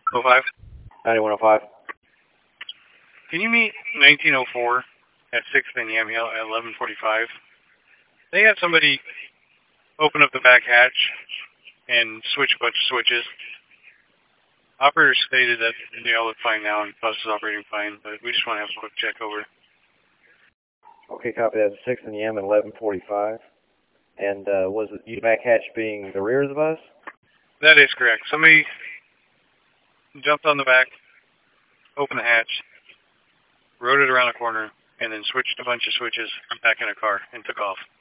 05. 9105. Can you meet 1904 at 6th and Yamhill at 11:45? They had somebody open up the back hatch and switch a bunch of switches. Operator stated that they all look fine now and bus is operating fine, but we just want to have a quick check over. Okay, copy that. 6th and Yam at 11:45. And was it the back hatch being the rear of the bus? That is correct. Somebody jumped on the back, opened the hatch, rode it around a corner, and then switched a bunch of switches back in a car and took off.